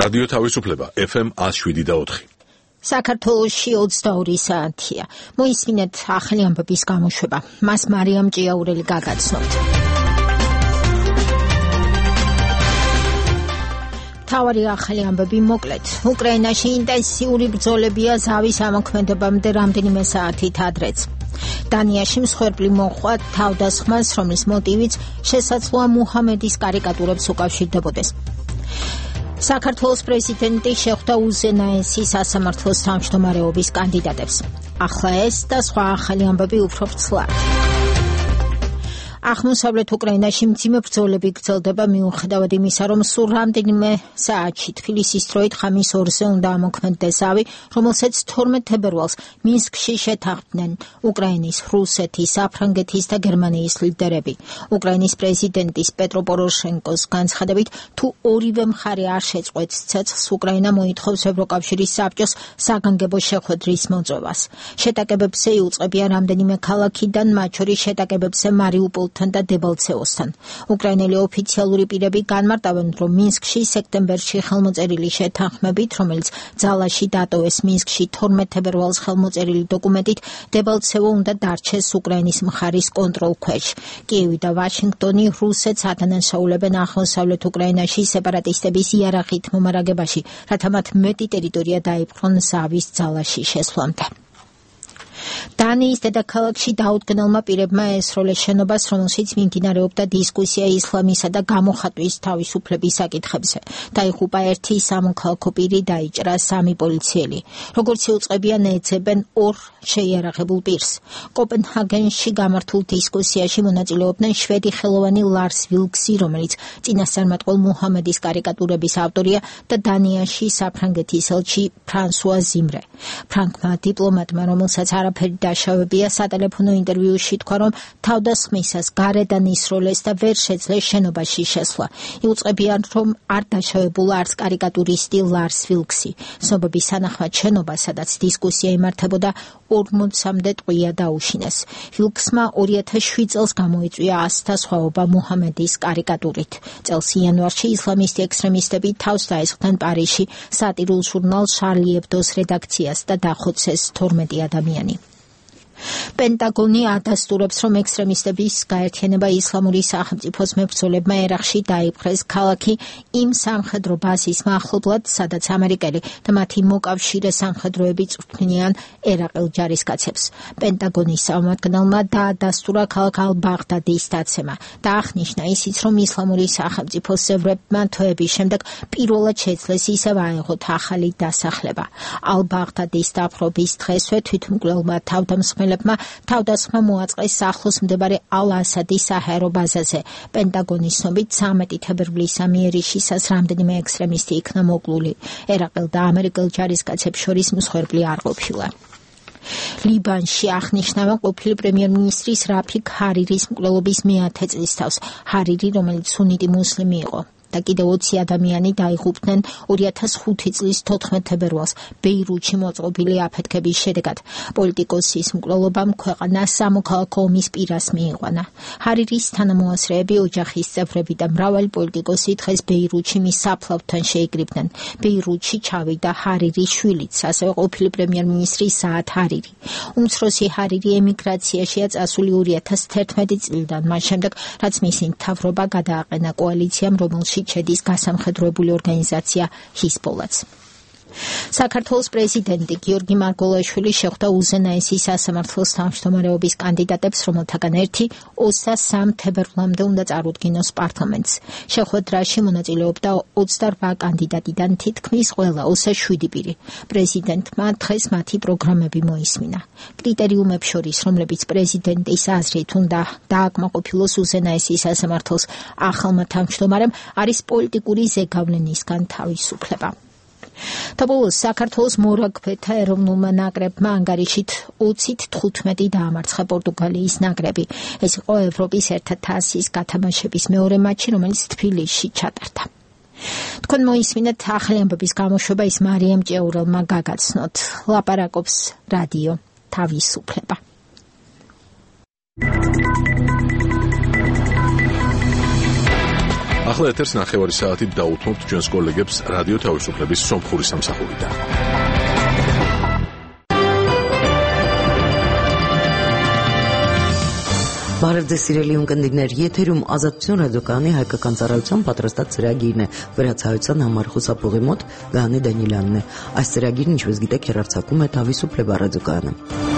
რადიო თავისუფლება FM 107.4. საქართველოში 22 საათია. მოისმინეთ ახალი ამბების გამოშვება. მას მარიამ ჭიაურელი გაგაცნობთ. თავარი ახალი ამბები მოკლედ. უკრაინაში ინტენსიური ბრძოლებია ზავის ამოქმედებამდე რამდენიმე საათით ადრეც. დანიაში მსხვერპლი მოჰყვა თავდასხმას, რომლის მოტივიც შესაძლოა მუჰამედის კარიკატურებს უკავშირდებოდეს. საქართველოს პრეზიდენტი შეხვდა უზენაესის სასამართლოს თავმჯდომარეობის კანდიდატებს. ახლა ეს და სხვა ახალი ამბები უფრო ვრცლად. აღმოსავლეთ უკრაინაში მძიმე ბრძოლები გრძელდება მიუხედავად იმისა, რომ სულ რამდენიმე საათში თბილისის დროით ხამის 2-ზე უნდა ამოქმედდეს ზავი, რომელსაც 12 თებერვალს მინსკში შეთანხმდნენ უკრაინის, რუსეთის, საფრანგეთის და გერმანიის ლიდერები. უკრაინის პრეზიდენტის პეტრო პოროშენკოს განცხადებით, თუ ორივე მხარე არ შეწყვეტს ცეცხლს, უკრაინა მოითხოვს ევროკავშირის საბჭოს საგანგებო შეხვედრის მოწვევას. შეტაკებებზე იუწყებია რამდენიმე ქალაქიდან, მათ შორის შეტაკებებზე მარიუპოლ და დებალცევოსთან. უკრაინელი ოფიციალური პირები განმარტავენ, რომ მინსკში სექტემბერში ხელმოწერილი შეთანხმებით, რომელიც ძალაში დატოვეს მინსკში 12 თებერვალს ხელმოწერილი დოკუმენტით, დებალცევო უნდა დარჩეს უკრაინის მხარის კონტროლ ქვეშ. კიევი და ვაშინგტონი რუსეთს ადანაშაულებენ აღმოსავლეთ უკრაინაში სეპარატისტების იარაღით მომარაგებაში, რათა მათ მეტი ტერიტორია დაიპყრონ ზავის ძალაში შესვლამდე. დანიის დედაქალაქში დაუდგენელმა პირებმა ესროლეს შენობას, რომელშიც მიმდინარეობდა დისკუსია ისლამისა და გამოხატვის თავისუფლების საკითხებზე. დაიღუპა ერთი სამოქალაქო პირი, დაიჭრა 3 პოლიციელი. როგორც იუწყებიან, ეძებენ 2 შეიარაღებულ პირს. კოპენჰაგენში გამართულ დისკუსიაში მონაწილეობდნენ შვედი ხელოვანი ლარს ვილქსი, რომელიც წინასწარმეტყველ მუჰამედის კარიკატურების ავტორია, და დანიაში საფრანგეთის ელჩი ფრანსუა ზიმრე. ფრანგმა დიპლომატმა, რომელსაც არაფერი დაშავებია, სატელეფონო ინტერვიუში თქვა, რომ თავდასხმისას გარედან ისროლეს და ვერ შეძლეს შენობაში შესვლა. იუწყებიან, რომ არ დაშავებულა არც კარიკატურისტი ლარს ვილქსი. ცნობების თანახმად შენობა, სადაც დისკუსია იმართებოდა, 40-მდე ტყვია დაუშინეს. ვილქსმა 2007 წელს გამოიწვია ასთა სხვაობა მუჰამედის კარიკატურით. წელს იანვარში ისლამისტი ექსტრემისტები თავს დაესხდნენ პარიზში სატირულ ჟურნალ შარლი ებდოს რედაქციას და დახოცეს 12 ადამიანი. პენტაგონი ადასტურებს, რომ ექსტრემისტების გაერთიანება ისლამური სახელმწიფოს მებრძოლებმა ერაყში დაიპყრეს ქალაქი იმ სამხედრო ბაზის მახლობლად, სადაც ამერიკელი და მათი მოკავშირე სამხედროები წვრთნიან ერაყელ ჯარისკაცებს. პენტაგონის წარმომადგენელმა დაადასტურა ქალაქ ალ-ბაღდადის დაცემა და აღნიშნა ისიც, რომ ისლამური სახელმწიფოს წევრებმა თვეების შემდეგ პირველად შეძლეს ისევ აეღოთ ახალი დასახლება. ალ-ბაღდადის დაპყრობის დღესვე თვითმკვლელმა თავდამსხმელებმა თავდასხმა მოაწყეს ახლოს მდებარე ალ-ასადის საჰაერო ბაზაზე. პენტაგონის ცნობით 13 თებერვლის ამიერიშისას რამდენიმე ექსტრემისტი იქნა მოკლული. ერაყელ და ამერიკელ ჯარისკაცებს შორის მსხვერპლი არ ყოფილა. ლიბანში აღნიშნავენ ყოფილი პრემიერ-მინისტრის რაფიქ ჰარირის მკვლელობის 100 წლის თავს. ჰარირი, რომელიც სუნიტი მუსლიმი იყო, და კიდევ 20 ადამიანი დაიღუპნენ 2005 წლის 14 თებერვალს ბეირუთში მოწყობილი აფეთქების შედეგად. პოლიტიკოსის მკვლელობამ ქვეყანა სამოქალაქო ომის პირას მიიყვანა. ჰარირის თანამოაზრეები, ოჯახის წევრები და მრავალი პოლიტიკოსი დღეს ბეირუთში მის საფლავთან შეიკრიბნენ. ბეირუთში ჩავიდა ჰარირის შვილიც, ასევე ყოფილი პრემიერ-მინისტრი საად ჰარირი. უმცროსი ჰარირი ემიგრაციაშია წასული 2011 წლიდან, მას შემდეგ, რაც მისი მთავრობა გადააყენა კოალიციამ, რომელშიც შედის გასამხედროებული ორგანიზაცია ჰიზბოლაც. საქართველოს პრეზიდენტი გიორგი მარგველაშვილი შეხვდა უზენაესის სასამართლოს თავმჯდომარეობის კანდიდატებს, რომელთაგან ერთი 23 თებერვლამდე უნდა წარუდგინოს პარლამენტს. შეხვედრაში მონაწილეობდა 28 კანდიდატიდან თითქმის ყველა 27 პირი. პრეზიდენტმა დღეს მათი პროგრამები მოისმინა. კრიტერიუმებს შორის, რომლებიც პრეზიდენტის აზრით უნდა დააკმაყოფილოს უზენაესის სასამართლოს ახალმა თავმჯდომარემ, არის პოლიტიკური ზეგავლენისგან თავისუფლება. თბილისის საქართველოს მორაგბეთა ეროვნულმა ნაკრებმა ანგარიშით 20-15 დაამარცხა პორტუგალიის ნაკრები. ეს იყო ევროპის ერთა-თასის გათამაშების მეორე მატჩი, რომელიც თბილისში ჩატარდა. თქვენ მოისმინეთ ახალი ამბების გამოშვება, ის მარიამ ჭიაურელმა გაგაცნოთ. ლაპარაკობს რადიო თავისუფლება. ახლა ეთერს 9 საათით დაუთმობთ ჩვენს კოლეგებს რადიო თავისუფლების სომხური სამსახურიდან. Բարև ձեզ սիրելի ունկնդիրներ, եթերում Ազատություն ռադիոկայանի հայկական ծառայության պատրաստած ծրագիրն է, վերացահայության համար խուսափողի մոտ Գահանե Դանիելյանն է։ Այս ծրագիրն, ինչպես գիտեք, հեռարձակում է Թավիսուփլեբա ռադիոկայանը։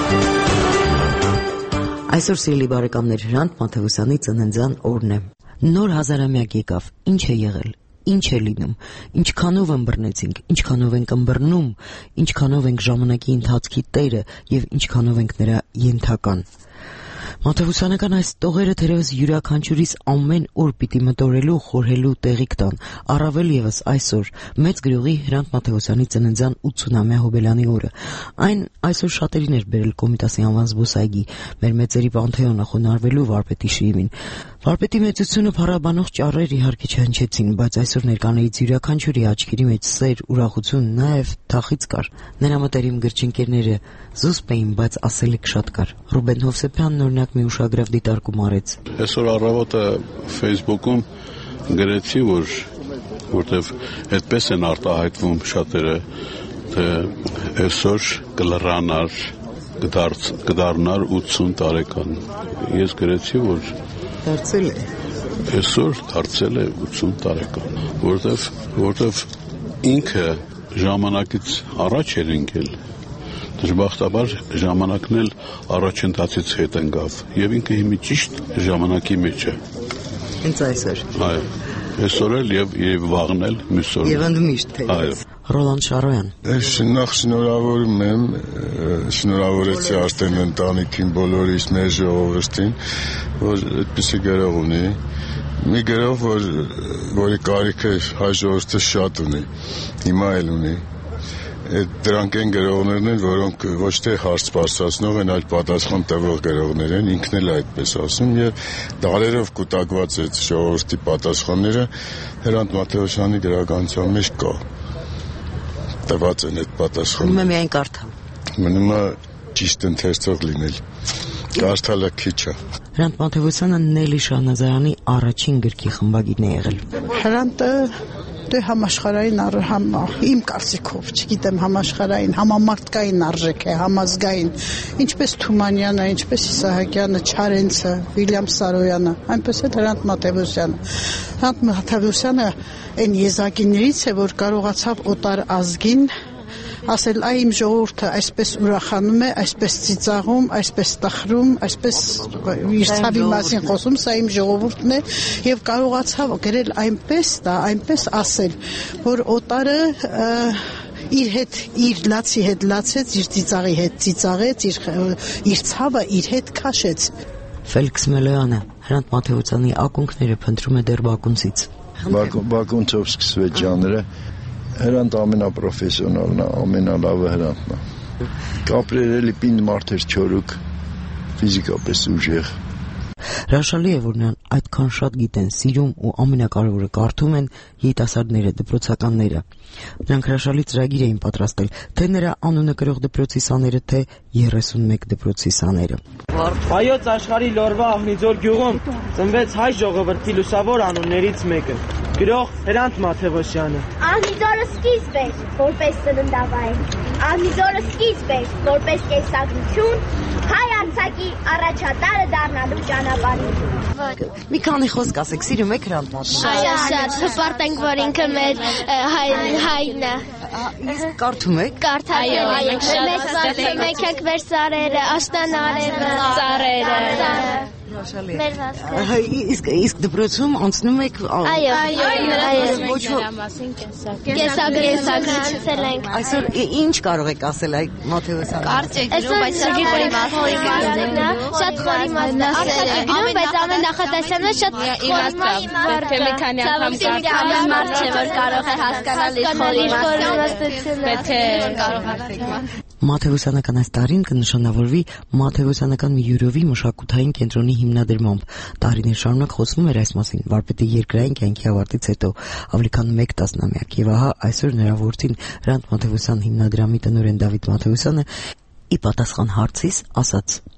Այսօր սիրելի բարեկամներ, Հրանտ Մաթևոսյանի ծննդյան օրն է։ Նոր հազարամյակ եկավ, ինչ է եղել, ինչ է լինում, ինչքանով ըմբռնեցինք, ինչքանով ենք ըմբռնում, ինչքանով ենք ժամանակի ընթացքի տերը եւ ինչքանով ենք նրա ենթական։ Մաթևոսյանական այս տողերը թերևս յուրաքանչյուրիս ամեն օր պիտի մտորելու, խորհելու տեղիք տան, առավել ևս այսօր մեծ գրողի Հրանտ Մաթևոսյանի ծննդյան 80-ամյա հոբելյանի օրը։ Այն այսօր շատերին էր բերել Կոմիտասի անվան զբոսայգի, մեր մեծերի պանթեոնը խոնարհվելու վարպետի շիրիմին։ Վարպետի մեծությունը փառաբանող ճառեր իհարկե չհնչեցին, բայց այսօր ներկաներից յուրաքանչյուրի աչքերի մեջ սեր, ուրախություն, նաև թախիծ կար։ Նրա մտերիմ գրչընկերները զուսպ էին, բայց ասելիք շատ կար։ Ռուբեն Հովսեփյանն օրինակ մի ուշագրավ դիտարկում արեց։ Այսօր առավոտը Facebook-ում գրեցի, որտեվ այդպես են արտահայտվում շատերը, թե այսօր կլրանար, կդառնար 80 տարեկան։ Ես գրեցի, որ դարձել է։ Այսօր դարձել է 80 տարեկան, որտեվ ինքը ժամանակից առաջ էր ընկել։ Դժբախտաբար ժամանակն էլ առաջընթացից հետ ընկավ եւ ինքը հիմա ճիշտ ժամանակի մեջ է։ Հենց այսօր։ Այո։ Այսօր էլ եւ վաղն էլ մյուսօր։ Եվ ընդմիշտ թե։ Այո։ Ռոլանդ Շարոյան։ Նախ շնորհավորում եմ, շնորհավորեցի արդեն ընտանիքին, բոլորիս, մեր ժողովրդին, որ այդպիսի գրող ունի։ Մի գրող, որի կարիքը հայ ժողովուրդը շատ ունի, հիմա էլ ունի։ Դրանք են գրողներն են, որոնք ոչ թե հարց բարձրացնող են, այլ պատասխան տվող գրողներ են, ինքն էլ այդպես ասում, եւ դարերով կուտակված այդ ժողովրդի պատասխանները Հրանտ Մաթևոսյանի գրականության մեջ կա։ Տված են այդ պատասխանը։ Մնում է միայն կարդալ։ Մնում է ճիշտ ընթերցող լինել։ Կարդալը քիչ է։ Հրանտ Մաթևոսյանը Նելի Շահնազարյանի առաջին գրքի խմբագիրն է եղել։ Հրանտը համաշխարհային իմ կարծիքով, չգիտեմ, համաշխարհային, համամարտկային արժեք է, համազգային, ինչպես Թումանյանը, ինչպես Իսահակյանը, Չարենցը, Վիլյամ Սարոյանը, այնպես էլ Հրանտ Մաթևոսյանը։ Հրանտ Մաթևոսյանը այն եզակիներից է, որ կարողացավ օտար ազգին ասել, այ իմ ժողովուրդը այսպես ուրախանում է, այսպես ծիծաղում, այսպես տխրում, այսպես իր ցավի մասին խոսում, սա իմ ժողովուրդն է, եւ կարողացավ գրել այնպես ասել, որ օտարը իր հետ, իր լացի հետ լացեց, իր ծիծաղի հետ ծիծաղեց, իր ցավը իր հետ քաշեց։ Ֆելքս Մելոյանը Հրանտ Մաթևոսյանի ակունքները փնտրում է դեռ բակունցից։ Բակունցով սկսվեց ժանրը։ Հրանտ ամենապրոֆեսիոնալն է, ամենալավը Հրանտն է։ Կապրեր էլի պինդ մարդ էր չորուկ, ֆիզիկապես ուժեղ։ Հրաշալի է, որ նրան այդքան շատ գիտեն, սիրում ու ամենակարևորը կարդում են երիտասարդները, դպրոցականները։ Նրանք հրաշալի ծրագիր էին պատրաստել, թե նրա անունը կրող դպրոցի սաները, թե 31 դպրոցի սաները։ Հայոց աշխարհի Լորվա Աղնիձոր գյուղում ծնվեց հայ ժողովրդի լուսավոր անուններից մեկը՝ գրող Հրանտ Մաթևոսյանը։ Աղնիձորը սկիզբ էր, որպես ծննդավայր, Աղնիձորը սկիզբ էր, որպես կենսագրություն, հայ արձակի առաջատարը դառնալու ճանապարհին։ Մի քանի խոսք ասեք, սիրում եք Հրանտ Մաթևոսյանին։ Շատ հպարտենք, որ ինքը մեր հայրն է։ Իսկ կարդում եք։ Կարդացել մեկ եք մեր սարերը, աշտանարերը, ծառերը։ Իսկ դպրոցում անցնում եք։ Այո, ոչ կենսագրացել ենք։ Այսօր ինչ կարող եք ասել այդ Մաթևոսյանը։ Կարճ է գրում, բայց շատ խորի մասն է, շատ խորի մասն է, բայց ամեն նախադասյանը շատ խորի Պետք է մի քանի անգամ կարդալ, մարդ չէ, որ կարող է հասկանալ իր խորի իմաստությունը։ պետք է կարողանալ։ Մաթևոսյանական այս տարին կնշանավորվի Մաթևոսյանական մի յուրովի մշակութային կենտրոնի հիմնադրմամբ։ Տարիներ շարունակ խոսվում էր այս մասին վարպետի երկրային կյանքի ավարտից հետո ավելի քան 1 տասնամյակ, եւ ահա այսօր նրա որդին Հրանտ Մաթևոսյան հիմնադրամի տնօրեն Դավիթ Մաթևոսյանը ի պատասխան հարցիս ասաց.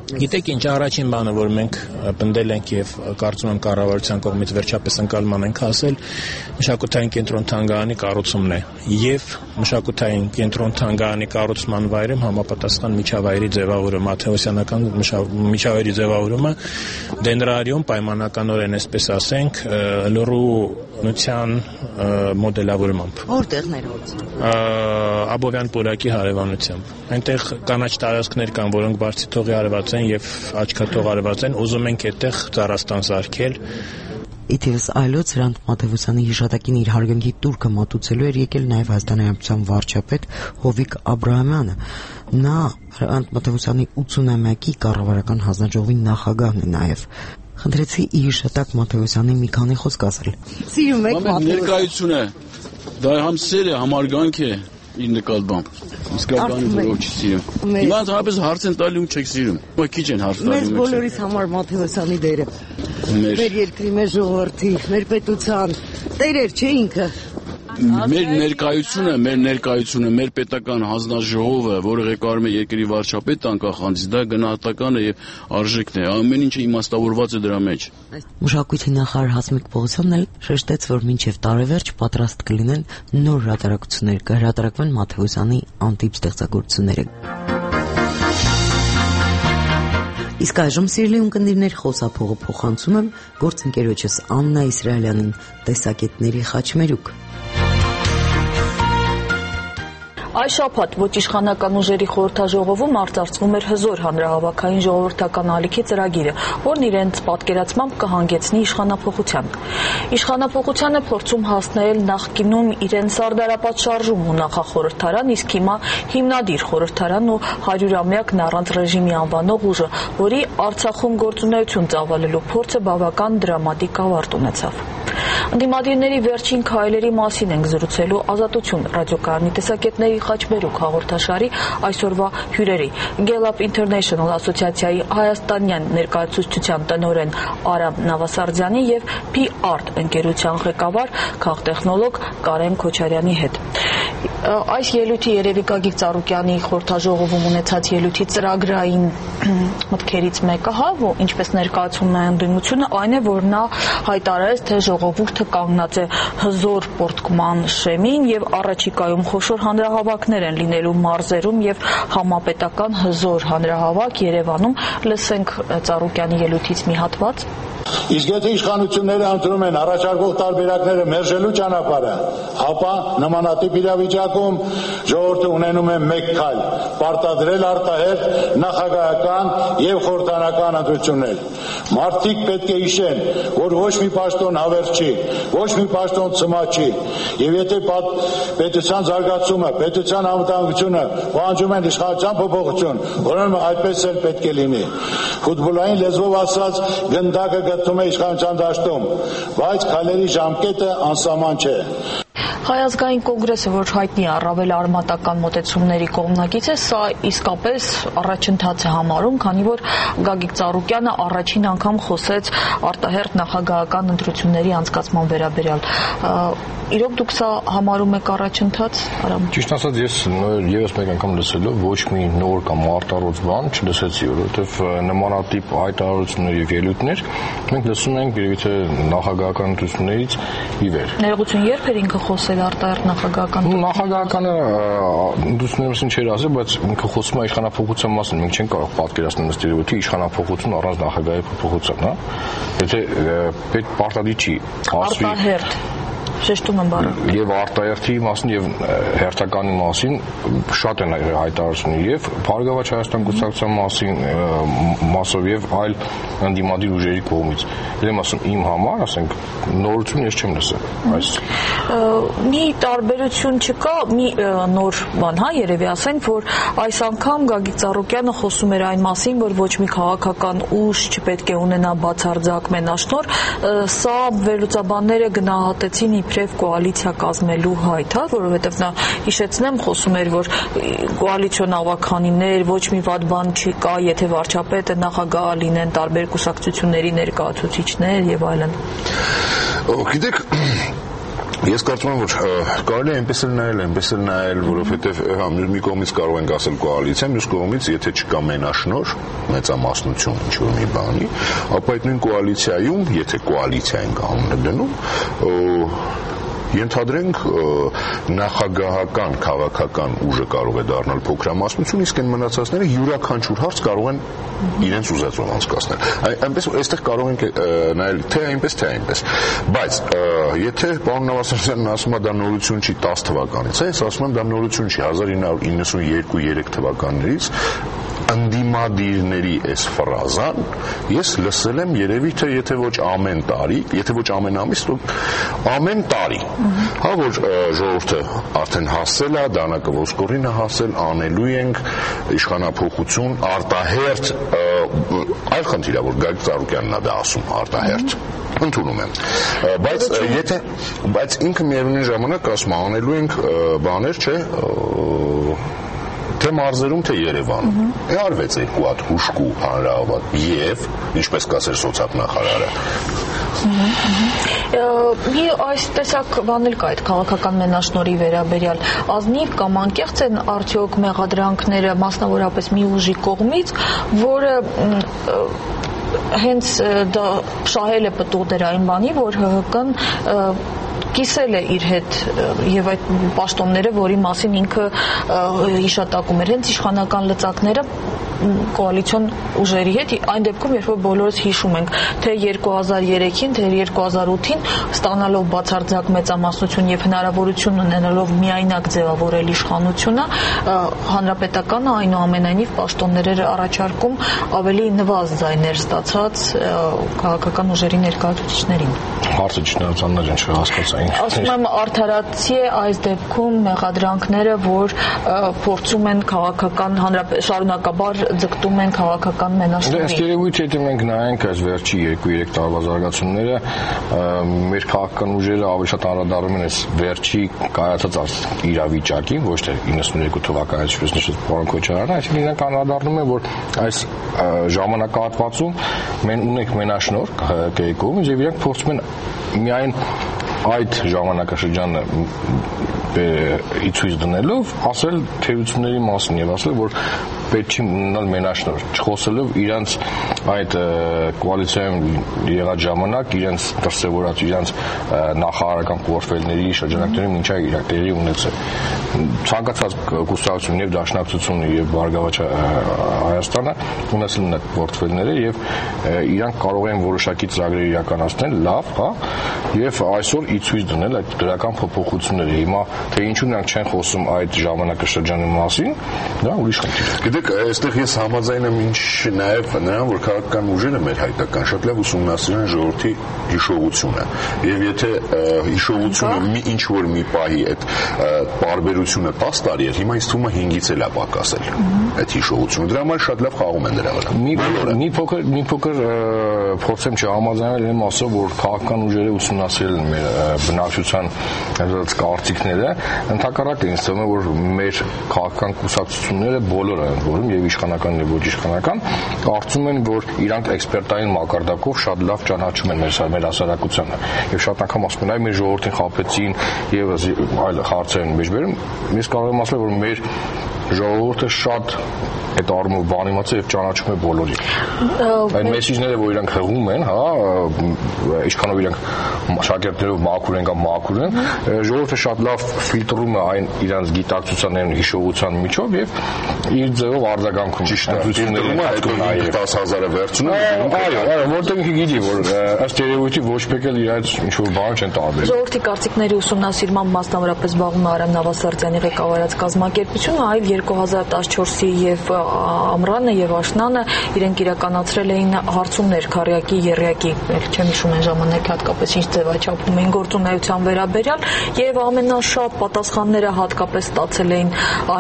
Գիտեք ինչ, առաջին բանը, որ մենք պնդել ենք եւ կարծում եմ կառավարության կողմից վերջապես ընկալման ենք հասել, մշակութային կենտրոն Թանգարանի կառուցումն է եւ մշակութային կենտրոն Թանգարանի կառուցման վայրում համապատասխան միջավայրի ձևավորումը, Մաթեոսյանական միջավայրի ձևավորումը դենդրարիում պայմանականորեն, այսպես ասենք, լռունության մոդելավորմամբ։ Որտեղ ներողություն։ Աբովյան պուրակի հարևանությամբ։ Այնտեղ կանաչ տարածքներ կան, որոնք բարձի թողի արված են եւ աչքաթող արված են, ուզում ենք այդտեղ ծառաստան սարքել։ Իթևս այլոց Հրանտ Մաթեոսյանի հիշատակին իր հարգանքի տուրքը մատուցելու էր եկել նաև Հայաստանի Հանրապետության վարչապետ Հովիկ Աբրահամյանը։ Նա Հրանտ Մաթեոսյանի 81-ի կառավարական հանձնաժողովի նախագահն է նաև։ Խնդրեցի ի հիշատակ Մաթեոսյանի մի քանի խոսք ասել։ Սիրում եք Մաթեոսյանի ներկայությունը, դա համ սեր է, համ արգանք է իր նկատմամբ։ Իսկական որով չի սիրում։ Հիմա ընդհանրապես հարց են տալի ու չեք սիրում։ Ու քիչ են հարց տալի։ Մեզ բոլորիս համար Մաթեոսյանի դերը։ Մեր երկրի, մեր ժողովրդի, մեր պետության տերեր չէ ինքը։ Մեր ներկայությունը, մեր պետական հանձնաժողովը, որը ղեկավարում է երկրի վարչապետը անկախ անձից, դա գնահատական է եւ արժեքն է։ Ամեն ինչը իմաստավորված է դրա մեջ։ Մշակույթի նախարար Հասմիկ Պողոսյանն էլ շեշտեց, որ մինչև տարեվերջ պատրաստ կլինեն նոր հրատարակություններ, կհրատարակվեն Մաթեոսյանի անտիպ ստեղծագործությունները։ Իսկ այժմ սիրելի ունկնդիրներ խոսափողը փոխանցում եմ գործընկերոջս Աննա Իսրայելյանին տեսակետների խաչմերուկ։ Այս շաբաթ ոչ իշխանական ուժերի խորհրդաժողովում արձակվում էր հզոր հանրահավաքային ժողովրդական ալիքի ծրագիրը, որն իրենց պատկերացմամբ կհանգեցնի իշխանափոխության։ Իշխանափոխությանը փորձում հասնել նախկինում իրենց սարդարապատ շարժում ու նախախորհրդարան, իսկ հիմա հիմնադիր խորհրդարան ու 100-ամյակն առանց ռեժիմի անվանող ուժը, որի Արցախում գործունեություն ծավալելու փորձը բավական դրամատիկ ավարտ ունեցավ։ Ընդդիմադիրների վերջին քայլերի մասին ենք զրուցելու Ազատություն ռադիոկայանի տեսակետների խաչմերուկ հաղորդաշարի այսօրվա հյուրերի Gallup International ասոցիացիայի հայաստանյան ներկայացուցչության տնօրեն Արամ Նավասարդյանի եւ P-Art ընկերության ղեկավար քաղտեխնոլոգ Կարեն Քոչարյանի հետ։ Այս ելույթի երևի Գագիկ Ծառուկյանի խորհրդաժողովում ունեցած ելույթի ծրագրային մտքերից մեկը, ինչպես ներկայացում է ընդդիմությունը, այն է, որ նա հայտարարեց, թե ժողովուրդը կանգնած է հզոր պոռթկման շեմին եւ առաջիկայում խոշոր հանրահավաքներ են լինելու մարզերում եւ համապետական հզոր հանրահավաք Երևանում։ Լսենք Ծառուկյանի ելույթից մի հատված։ Իսկ եթե իշխանությունները ընտրում են առաջարկող տարբերակները մերժելու ճանապարհը, ապա նմանատիպ իրավիճակում ժողովուրդը ունենում է մեկ քայլ՝ պարտադրել արտահերթ նախագահական եւ խորհրդարանական ընտրություններ։ Մարդիկ պետք է հիշեն, որ ոչ մի պաշտոն հավերժ չի, ոչ մի պաշտոն ցմա չի, եւ եթե պետության զարգացումը, պետության անվտանգությունը պահանջում են իշխանության փոփոխություն, ուրեմն այդպես էլ պետք է լինի։ Ֆուտբոլային լեզվով ասած, գնդակը գտնվում է իշխանության դաշտում, բայց քայլերի ժամկետը անսահման չէ։ Հայ ազգային կոնգրեսը, որ հայտնի է առավել արմատական մոտեցումների կողմնակից է, սա իսկապես առաջընթաց է համարում, քանի որ Գագիկ Ծառուկյանը առաջին անգամ խոսեց արտահերթ նախագահական ընտրությունների անցկացման վերաբերյալ։ Իրոք դուք սա համարում եք առաջընթաց, Արամ։ Ճիշտ ասած, ես եւս մեկ անգամ լսելով ոչ մի նոր կամ արտարոց բան չլսեցի, որովհետեւ նմանատիպ հայտարարություններ եւ ելույթներ մենք լսում ենք երևի թե նախագահական ընտրություններից ի վեր։ Ներողություն, երբ էր ինքը խոսել արտահերթ նախագահական։ Նախագահականը ընդդուսների մասին չէր ասել, բայց ինքը խոսում է իշխանափոխության մասին։ Մենք չենք կարող պատկերացնել ըստ երևույթի իշխանափոխություն առանց նախագահի փոփոխության, հա։ Եթե պետք պարտադիր չի ասվի արտահերթ շեշտում եմ բառը։ Եվ արտահերթի մասին եւ հերթականի մասին շատ են հայտարարություններ եւ Բարգավաճ Հայաստան կուսակցության մասին մասով եւ այլ ընդդիմադիր ուժերի կողմից։ Դեմ ասում իմ համար, ասենք, նորություն ես չեմ լսել։ Այս մի տարբերություն չկա, մի նոր բան, հա, երևի ասենք, որ այս անգամ Գագիկ Ծառուկյանը խոսում էր այն մասին, որ ոչ մի քաղաքական ուժ չպետք է ունենա բացարձակ մենաշնոր, սա վերլուծաբանները գնահատեցին իբրև կոալիցիա կազմելու հայտ, հա, որովհետև նա հիշեցնեմ խոսում էր, որ կոալիցիոն ավականիներ, ոչ մի վատ բան չկա, եթե վարչապետը նախագահ լինեն տարբեր կուսակցությունների ներկայացուցիչներ եւ այլն։ Գիտեք, Ես կարծում եմ, որ կարելի է այնպես էլ նայել, որովհետև մի կողմից կարող ենք ասել կոալիցիա, մյուս կողմից եթե չկա մենաշնոր, մեծամասնություն ինչ-որ մի բանի, ապա այդ նույն կոալիցիայում, եթե կոալիցիա ենք անունը դնում, ենթադրենք նախագահական քաղաքական ուժը կարող է դառնալ փոքրամասնություն, իսկ այն մնացածները յուրաքանչյուր հարց կարող են իրենց ուզածով անցկացնել։ Այնպես որ այստեղ կարող ենք նայել թե այնպես, թե այնպես։ Բայց եթե պարոն Նավասարյանն ասում է դա նորություն չի 10 թվականից, ես ասում եմ դա նորություն չի 1992-3 թվականներից ընդդիմադիրների այս ֆրազան ես լսել եմ երևի թե եթե ոչ ամեն տարի, եթե ոչ ամեն ամիս, ամեն տարի, հա որ ժողովուրդը արդեն հասել է, դանակը ոսկորին է հասել, անելու ենք իշխանափոխություն, արտահերթ, այլ խնդիր է որ Գագիկ Ծառուկյանն է դա ասում, արտահերթ ընդունում եմ, բայց ինքը միևնույն ժամանակ ասում է անելու ենք բաներ, չէ, թե մարզերում, թե Երևանում։ Արվեց երկու հատ հուշկու հանրահավաք եւ ինչպես կասեր սոցիալ-նախարարը։ Մի այս տեսակ բան էլ կա այդ քաղաքական մենաշնորհի վերաբերյալ ազնիվ կամ անկեղծ են արդյոք մեղադրանքները մասնավորապես մի ուժի կողմից, որը հենց դա շահել է պտուղ դեր այն բանի, որ ՀՀԿ-ն կիսել է իր հետ եւ այդ պաշտոնները, որի մասին ինքը հիշատակում էր, հենց իշխանական լծակները կոալիցիոն ուժերի հետ, այն դեպքում, երբ որ բոլորս հիշում ենք, թե 2003-ին, թե 2008-ին ստանալով բացարձակ մեծամասնություն եւ հնարավորություն ունենալով միայնակ ձևավորել իշխանությունը, հանրապետականը այնուամենայնիվ պաշտոններ էր առաջարկում ավելի նվազ ձայներ ստացած քաղաքական ուժերի ներկայացուցիչներին։ Հարցը չնայած չհասկացային։ Ասում եմ արդարացի է այս դեպքում մեղադրանքները, որ փորձում են քաղաքական շարունակաբար ձգտում են քաղաքական մենաշնորհի։ Ըստ երևույթի, եթե մենք նայենք այս վերջի 2-3 տարվա զարգացումները, մեր քաղաքական ուժերը ավելի շատ անդրադառնում են այս վերջի կայացած իրավիճակին, ոչ թե 92 թվականից, ինչպես նշեց պարոն Քոչարյանը, այսինքն իրենք անդրադառնում են, որ այս ժամանակահատվածում մենք ունենք մենաշնորհ ՀԿ-ի կողմից եւ իրենք փորձում են միայն այդ ժամանակաշրջանը ցույց դնելով ասել թերությունների մասին եւ ասել, որ պետք չի ունենալ մենաշնորհ, չխոսելով իրանց այդ կոալիցիայում եղած ժամանակ իրենց դրսևորած իրենց նախարարական պորտֆելների շրջանակներում ինչա իրակ տեղի ունեցել։ Ցանկացած կուսակցություն եւ դաշնակցությունը եւ Բարգավաճ Հայաստանը ունեցել են այդ պորտֆելները եւ իրանք կարող են որոշակի ծրագրեր իրականացնել, լավ, հա, եւ այսօր ցույց դնել այդ դրական փոփոխությունները։ Հիմա թե ինչու նրանք չեն խոսում այդ ժամանակաշրջանի մասին, դա ուրիշ խնդիր է։ Գիտեք, այստեղ ես համաձայն եմ ինչ նաեւ նրան, որ քաղաքական ուժերը մեր հայկական շատ լավ ուսումնասիրեն ժողովրդի հիշողությունը։ Եվ եթե հիշողությունը մի ինչ որ մի պահի այդ բարբերությունը 10 տարի էր, հիմա ինձ թվում է 5-ից էլ է պակասել այդ հիշողությունը։ Դրա համար շատ լավ խաղում են դրա վրա։ Մի փոքր փորձեմ չհամաձայնել այն մասով, որ քաղաքական ուժերը ուսումնասիրել են մեր բնակչության կարծիքները, ընդհակառակը ինձ թվում է, որ մեր քաղաքական կուսակցությունները բոլորը որում եւ իշխանական եւ ոչ իշխանական կարծում են, որ իրանք էքսպերտային մակարդակով շատ լավ ճանաչում են մեր հասարակությանը եւ շատ անգամ ասում են այ մեր ժողովրդին խաբեցին եւ այլ հարցեր են մեջ բերում։ Ես կարող եմ ասել, որ մեր ժողովուրդը շատ այդ առումով բան իմացել եւ ճանաչում է բոլորին։ Այն մեսիջները, որ իրանք հղում են, հա, ինչքանով իրանք շակերտներով մաքուր են կամ մաքուր են, ժողովուրդը շատ լավ ֆիլտրում է այն իրանք գիտակցության եւ հիշողության միջով եւ իր ձևով արձագանքում։ Ճիշտ է, ֆիլտրում է, հետո 10,000-ը վերցնում։ Այո, որտեղ ինքը գիտի, որ ըստ երևույթի ոչ մեկ էլ իրաց ինչ-որ բան չեն տարբերում։ Ժողովրդի կարծիքների ուսումնասիրման մասնավորապես զբաղվում է Արամ Նավասարդյանի ղեկավարած կազմակերպությունը, այլ 2014-ի եւ ամռանը եւ աշնանը իրենք իրականացրել էին հարցումներ քարյակի, եռյակի, չեմ հիշում այն ժամանակ հատկապես ինչ ձևաչափում էին գործունեության վերաբերյալ եւ ամենաշատ պատասխանները հատկապես ստացել էին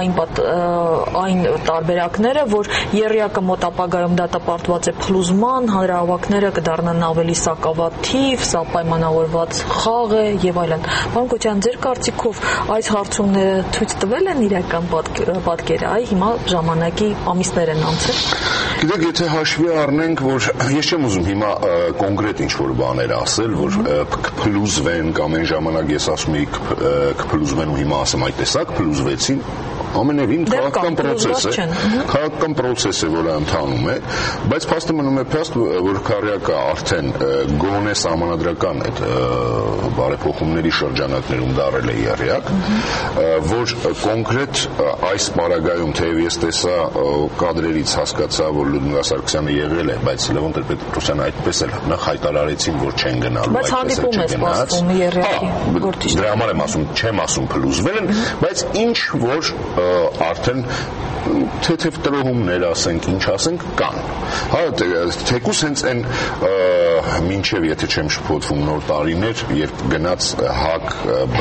այն տարբերակները, որ եռյակը մոտ ապագայում դատապարտված է փլուզման, հանրահավաքները կդառնան ավելի սակավաթիվ, սա պայմանավորված խաղ է եւ այլն։ Պարոն Քոչարյան, ձեր կարծիքով այս հարցումները ցույց տվել են իրական պատկերը, այ հիմա ժամանակի ամիսներ են անցել։ Գիտեք, եթե հաշվի առնենք, որ ես չեմ ուզում հիմա կոնկրետ ինչ-որ բաներ ասել, որ կփլուզվեն կամ այն ժամանակ ես ասում էի կփլուզվեն ու հիմա ասեմ այդ տեսակ փլուզվեցին, ամենևին քաղաքական process է, քաղաքական process է, որը ընթանում է, բայց փաստը մնում է փաստ, որ քարյակը արդեն գոնե սահմանադրական այդ բարեփոխումների շրջանակներում դարել է երրյակ, որ կոնկրետ այս պարագայում թեև ես տեսա կադրերից հասկացա, որ Լյուդմիլա Սարգսյանը եղել է, բայց Լևոն Տեր-Պետրոսյանը այդպես էլ նախ հայտարարեցին, որ չեն գնալու, բայց հանդիպում է սպասվում երրյակի գործիչ։ Դրա համար եմ ասում, չեմ ասում փլուզվել են, բայց ինչ որ արդեն թեթև տրոհումներ ասենք, ինչ ասենք, կան։ Հա, թեկուս հենց այն մինչև եթե չեմ շփոթվում նոր տարիներ, երբ գնաց ՀԱԿ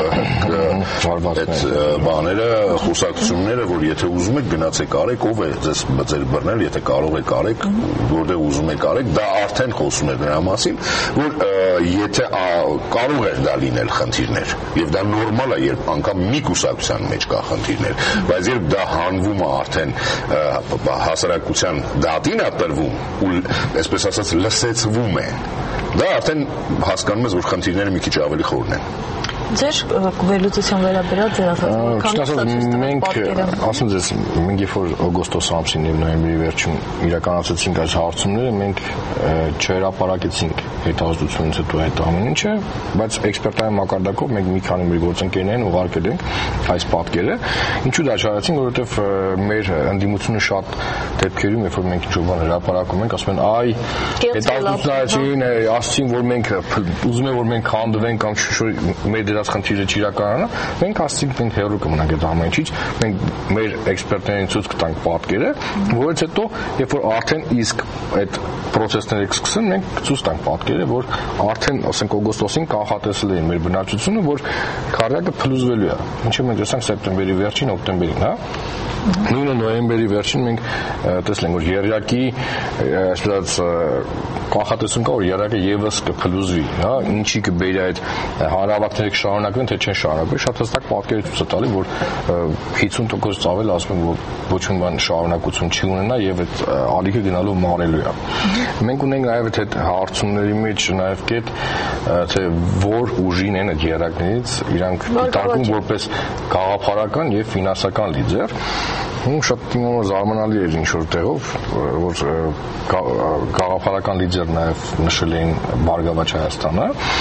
այդ բաները, խոսակցությունները, որ եթե ուզում եք գնացեք արեք, ով է ձեր բռնել, եթե կարող եք արեք, որտեղ ուզում եք արեք, դա արդեն խոսում է դրա մասին, որ եթե կարող է դա լինել խնդիրներ, եւ դա նորմալ է, երբ անգամ մի կուսակցության մեջ կա խնդիրներ, բայց երբ դա հանվում է արդեն հասարակության դատին է տրվում ու այսպես ասած լսեցվում է, դա արդեն հասկանում ես, որ խնդիրները մի քիչ ավելի խորն են։ Ձեր վերլուծության վերաբերյալ ձեր ասած մենք ասում ձեզ մենք երբ որ օգոստոս ամսին եւ նոյեմբերի վերջին իրականացրեցինք այս հարցումները մենք չհրապարակեցինք հետազոտությունից հետո այդ ամեն ինչը բայց էքսպերտային մակարդակով մենք մի քանի մեր գործընկերներին ուղարկել ենք այս պատկերը ինչու դա չարեցինք որովհետեւ մեր ընդդիմությունը շատ դեպքերում երբ որ մենք ինչ-որ բան հրապարակում ենք ասում են այ հետազոտություններին ասցին որ մենք ուզում են որ մենք քանդվենք կամ մեր դրած խնդիրը չիրականանա, մենք ասենք մենք հերո կմնանք այդ ամեն ինչից, մենք մեր էքսպերտներին ցույց կտանք պատկերը, որից հետո երբ որ արդեն իսկ այդ process-ները կսկսեն, մենք ցույց տանք պատկերը, որ արդեն ասենք օգոստոսին կանխատեսել էին մեր բնակչությունը, որ քարյակը փլուզվելու է։ Ինչը մենք տեսանք սեպտեմբերի վերջին, օկտեմբերին, հա։ Նույնը նոյեմբերի վերջին մենք տեսնենք որ երրյակի այսպես կանխատեսում կա որ երրյակը եւս կփլուզվի, հա, ինչի կբերի այդ հանրավակները կշարունակվեն թե չեն շարունակվի, շատ հստակ պատկեր ցույց է տալի, որ 50%-ից ավել ասում են որ ոչ մի բան շարունակություն չի ունենա եւ այդ ալիքը գնալով մարելու է։ Մենք ունենք նաեւ այդ հարցումների մեջ նաեւ կետ թե որ ուժին են այդ երրյակներից իրանք դիտարկում որպես գաղափարական եւ ֆինանսական լիդեր ու շատ զարմանալի էր ինչ որ տեղով որ գաղափարական լիդեր նաև նշել էին Բարգավաճ Հայաստանը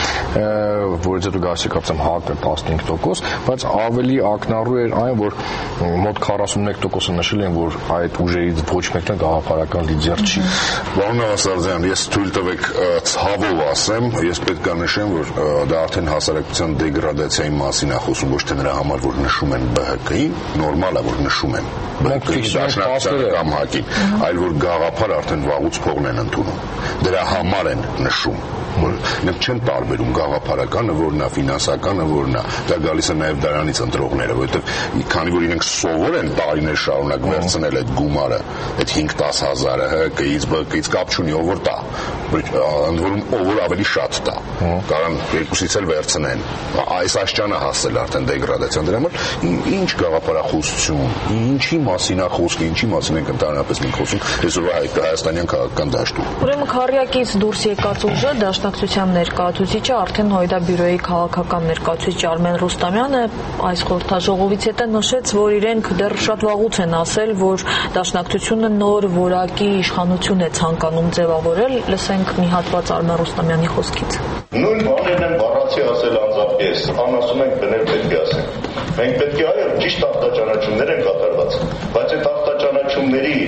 որից հետո գասի կապցեմ ՀԱԿ-ը 15%, բայց ավելի ակնառու էր այն որ մոտ 41%-ը նշել են որ այդ ուժերից ոչ մեկն գաղափարական լիդեր չի։ Պարոն Նավասարդյան, ես թույլ տվեք ցավով ասեմ, ես պետք է նշեմ որ դա արդեն հասարակության դեգրադացիայի մասին է խոսում, ոչ թե նրա համար որ նշում են ԲՀԿ-ին, նորմալ է որ նշում են ԲՀԿ-ին կամ ՀԱԿ-ին, այլ որ գաղափար արդեն վաղուց փողն են ընդունում։ Դրա համար են նշում որ նրանք չեն տարբերում գաղափարականը, որն է, ֆինանսականը, որն է, դա գալիս է նաև դրանից ընտրողները, որովհետև քանի որ իրենք սովոր են տարիներ շարունակ վերցնել այդ գումարը, այդ 5-10 հազարը ՀԿ-ից, ԲՀԿ-ից կապ չունի, ով որ տա, ընդ որում ով որ ավելի շատ տա, կարան երկուսից էլ վերցնեն, այս աշճանը հասել արդեն դեգրադացիան, դրա համար ինչ գաղափարախոսություն, ինչի մասին է խոսքը, ինչի մասին ենք ընդհանրապես մենք խոսում այսօրվա հայաստանյան քաղաքական դաշտում։ Ուրեմն քարյակից դուրս եկած ուժը Դաշնակցության ներկայացուցիչը արդեն Հույդաբյուրոյի քաղաքական ներկայացուցիչ Արմեն Ռուստամյանը այս խորհրդաժողովից հետո նշեց, որ իրենք դեռ շատ վաղուց են ասել, որ Դաշնակցությունը նոր որակի իշխանություն է ցանկանում ձևավորել, լսենք մի հատված Արմեն Ռուստամյանի խոսքից։ Նույն բաներն են բառացի ասել անձամբ ես, ասում ենք բներ պետք է ասենք։ Մենք պետք է այո ճիշտ ախտաճանաչումներ են կատարված, բայց այդ ախտաճանաչումների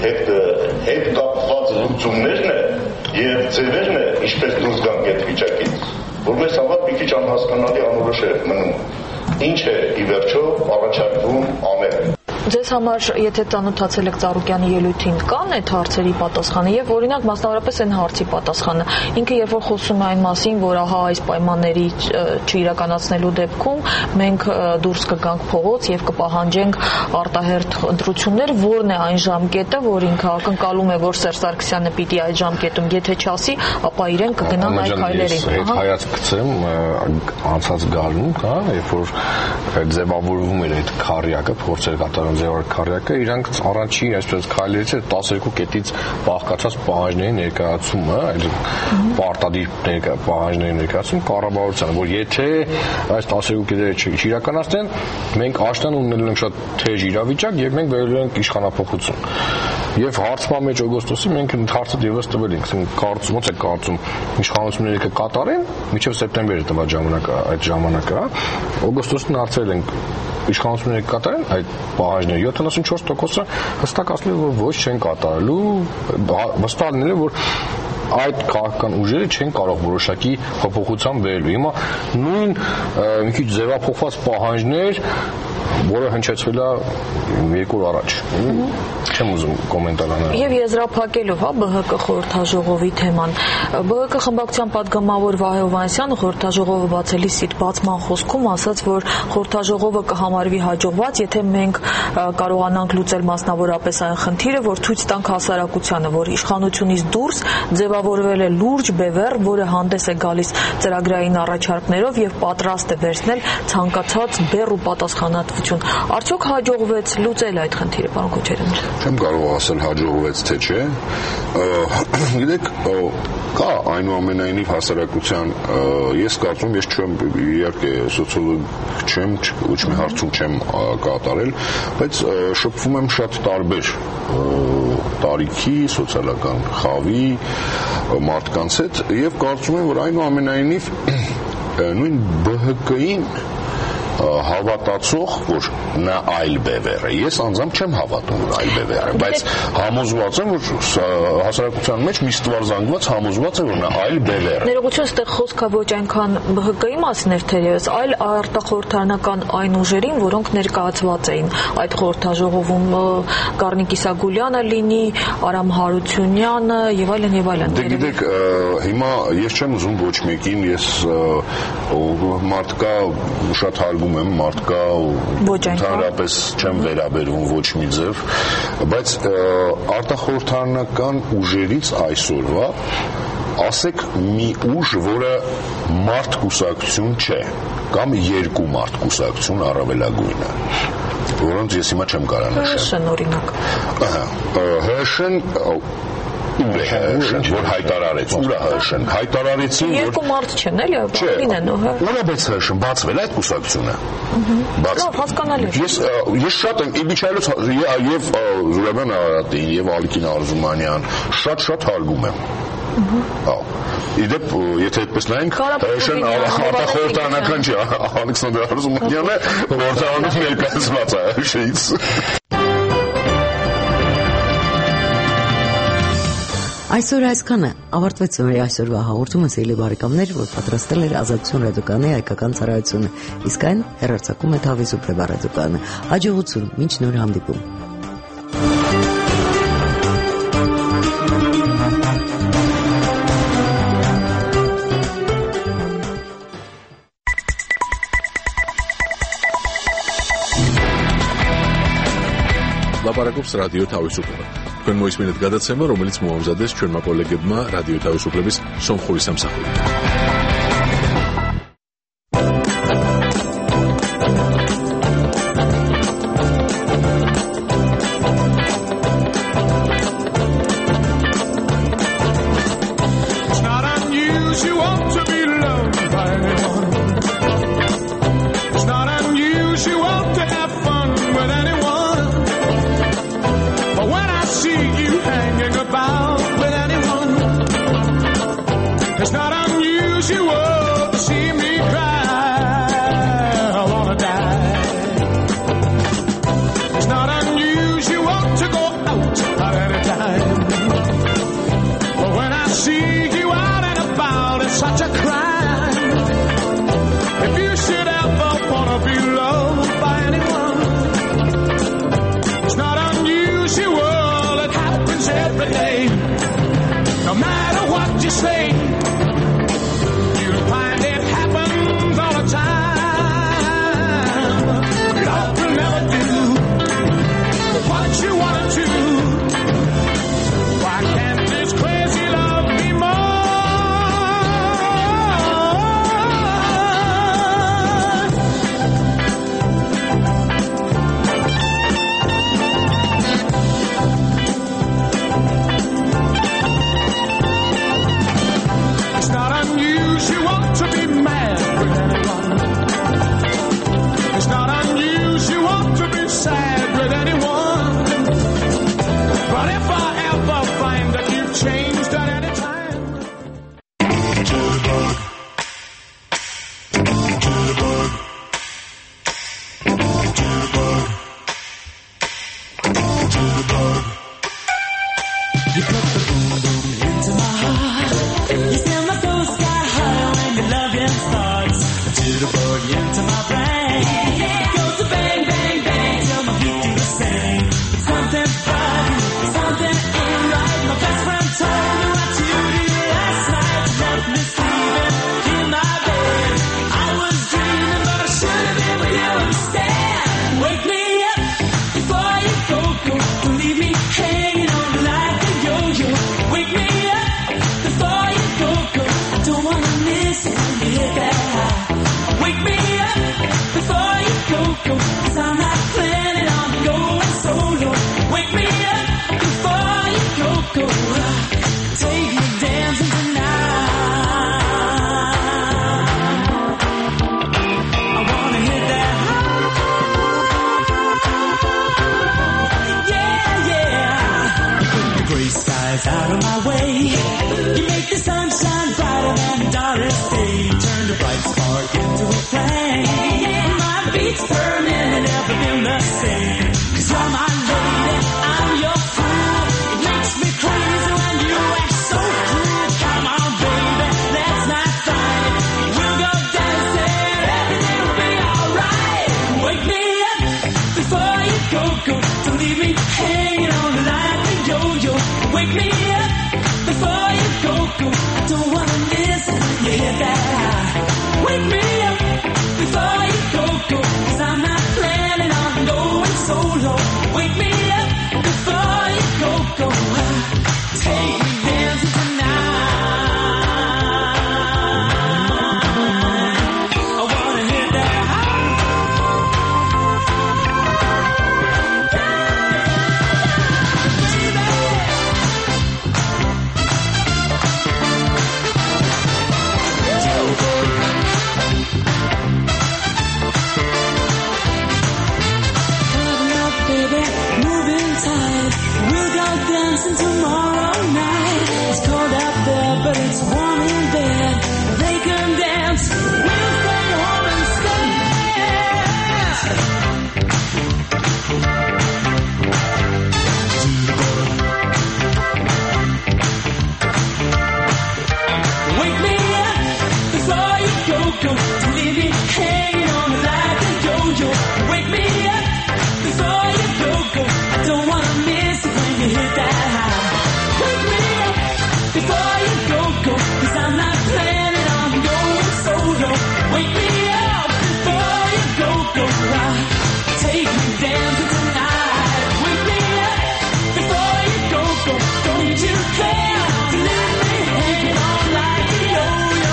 հետ կապված լուծումներն եւ ձևերն է ինչպես դուրս գանք այդ վիճակից, որ մեզ համար մի քիչ անհասկանալի անորոշ է մնում։ Ինչ է ի վերջո առաջարկվում անել։ Ձեզ համար, եթե ծանոթացել եք Ծառուկյանի ելույթին, կան այդ հարցերի պատասխանը եւ օրինակ մասնավորապես այն հարցի պատասխանը։ Ինքը երբ որ խոսում է այն մասին, որ ահա այս պայմանների չիրականացնելու դեպքում մենք դուրս կգանք փողոց եւ կպահանջենք արտահերթ ընտրություններ, որն է այն ժամկետը, որ ինքը ակնկալում է, որ Սերժ Սարգսյանը պիտի այդ ժամկետում եթե չասի, ապա իրենք կգնան այդ քայլերին։ Հետ հայացք գցեմ անցած գարուն, հա, երբ որ ձևավորվում էր այդ քարյակը, փորձեր կատարում Ձևար քարյակը իրանք առաջի այսպես քայլերից 12 կետից բաղկացած պահանջների ներկայացումը, այլ պարտադիր պահանջների ներկայացում կառավարության, որ եթե այս 12 կետերը չիրականացնեն, մենք աշտան ունենալու ենք շատ թեժ իրավիճակ եւ մենք վերելու ենք իշխանափոխություն։ Եվ հարցման մեջ օգոստոսի մենք հարցը դեպս տվել ենք, կարծում ոնց է կարծում իշխանությունները կկատարեն, մինչև սեպտեմբեր է տված ժամանակը, այդ ժամանակը, օգոստոսին հարցրել ենք իշխանությունները կատարեն այդ պահանջները 74%-ը հստակ ասել որ ոչ չեն կատարելու, վստահ լինել որ այդ քաղաքական ուժերը չեն կարող որոշակի փոփոխության վերելու։ Հիմա նույն մի քիչ ձևափոխված պահանջներ, որը հնչեցվել է 2 օր առաջ։ Չեմ ուզում կոմենտար անել։ Եվ եզրափակելով, ԲՀԿ խորհրդաժողովի թեման, ԲՀԿ խմբակցության падգամավոր Վահե Հովհաննիսյանը խորհրդաժողովը բացելիս իր բացման խոսքում ասաց, որ խորհրդաժողովը կհամարվի հաջողված, եթե մենք կարողանանք լուծել մասնավորապես այն խնդիրը, որ ցույց տանք հասարակությանը, որ իշխանությունից դուրս ձևավորվել է լուրջ բևեռ, որը հանդես է գալիս ծրագրային առաջարկներով եւ պատրաստ է վերցնել ցանկացած բեռ ու պատասխանատվություն։ Արդյոք հաջողվեց լուծել այդ խնդիրը, պարոն Քոչարյան։ Չեմ կարող ասել հաջողվեց թե չէ։ Գիտեք, կա այնուամենայնիվ հասարակության, ես կարծում ես չեմ իհարկե սոցիոլոգ չեմ, ոչ մի հարցում չեմ կատարել, բայց շփվում եմ շատ տարբեր տարիքի, սոցիալական խավի մարդկանց հետ եւ կարծում եմ, որ այնուամենայնիվ նույն ԲՀԿ-ին հավատացող, որ նա այլ բևեռ է։ Ես անձամբ չեմ հավատում, որ այլ բևեռ է, բայց համոզված եմ, որ հասարակության մեջ մի ստվարզանգված համոզված է, որ նա այլ բևեռ է։ Ներողություն, այստեղ խոսքը ոչ այնքան ԲՀԿ-ի մասին էր թերևս, այլ արտախորհրդարանական այն ուժերին, որոնք ներկայացված էին այդ խորհրդաժողովում, Գառնիկ Իսագուլյանը լինի, Արամ Հարությունյանը եւ այլն եւ այլն։ Դե գիտեք, հիմա ես չեմ ուզում ոչ մեկին, ես մարդկա շատ հարգում եմ, մարդկա ընդհանրապես չեմ վերաբերվում ոչ մի ձև, բայց արտախորհրդարանական ուժերից այսօրվա ասեք մի ուժ, որը մարդ կուսակցություն չէ, կամ երկու մարդ կուսակցություն առավելագույնը, որոնց ես հիմա չեմ կարող նշել։ ՀՀՇ-ն օրինակ։ ՀՀՇ-ն որ հայտարարեց, ուր է ՀՀՇ-ն, հայտարարեցին, որ երկու մարդ չեն, էլի, լինեն, ուր է բայց ՀՀՇ-ն բացվել այդ կուսակցությունը։ Լավ, հասկանալի։ Ես շատ եմ Իբիչայելոց եւ Զուրաբյան Արարատին եւ Ալիկին Արզումանյան շատ հարգում եմ։ Իդեպ, եթե այդպես նայենք, ՀՀՇ-ն արտախորհրդարանական չի, Ալեքսանդր Արզումանյանը խորհրդարանում ներկայացված է ՀՀՇ-ից։ Այսօր այսքանը ավարտվեց մեր այսօրվա հաղորդումը, սիրելի բարեկամներ, որ պատրաստել էր Ազատություն ռադիոկայանի հայկական ծառայությունը, իսկ այն հեռարձակում է Թավի Սուպրեմա ռադիոկայանը։ Հաջողություն, մինչ նոր հանդիպում։ Լապարակობს ռադիո Թավիսուպլը։ Თქვენ მოისმინეთ გადაცემა, რომელიც მოამზადეს ჩვენმა კოლეგებმა რადიო თავისუფლების სომხური სამსახური. unusual to be mad with anyone. It's not unusual to be sad with anyone. But if I ever find that you've changed at any time. Jitterbug. Jitterbug. Jitterbug. Jitterbug. You put the boom boom into my heart. You send my soul sky high when your loving starts. A jitterbug into my brain. It goes to bang, bang, bang till my feet do the same. Something funny, something ain't right. My best friend told me what you did last night. You left me sleeping in my bed. I was dreaming, but I should have been with you instead. Wake me up before you go. Don't leave me hanging on like a yo-yo. Wake me up before you go. I don't wanna miss it when you hit that high. Wake me up before you go. 'Cause I'm not planning on going solo. Wake me up before you go. Take me dancing tonight. I wanna hit that high. Yeah, yeah. You put the gray skies out of my way. You make the sunshine brighter than the darkest day. Turn the bright spark into a flame. My beats per minute never been the same. 'Cause you're my lady, I'm your fool. It makes me crazy when you act so cruel. Come on, baby, let's not fight. We'll go dancing, everything will be alright. Wake me up before you go. Don't leave me hanging on like a yo-yo. Wake me up before you go. I don't wanna miss it when you hit that high. Wake me up before you go. 'Cause I'm not planning on going solo. Wake me up before you go. Take me dancing tonight. I wanna hit that high. Baby, moving tight. We'll go dancing tomorrow night. It's cold out there, but it's warm in bed. They can dance. We'll stay home instead. Wake me up before you go. Don't leave me hanging on like a yo-yo. Wake me up before you go. I don't wanna miss it when you hit that high. Wake me up before you go. 'Cause I'm not planning on going solo. Wake me up before you go. Take me dancing tonight. Wake me up before you go. Don't you care to leave me hanging on like a yo-yo.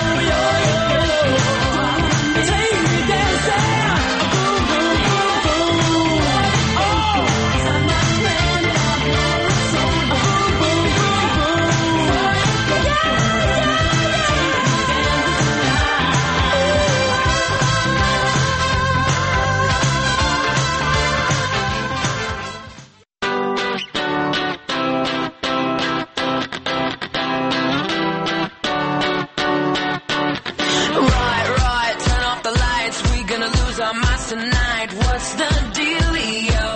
Take me dancing. Boom, boom, boom, boom. Oh, 'cause I'm not planning on going solo. Boom, boom, boom, boom. Yeah, yeah, Right, turn off the lights. We gonna lose our minds tonight. What's the dealio?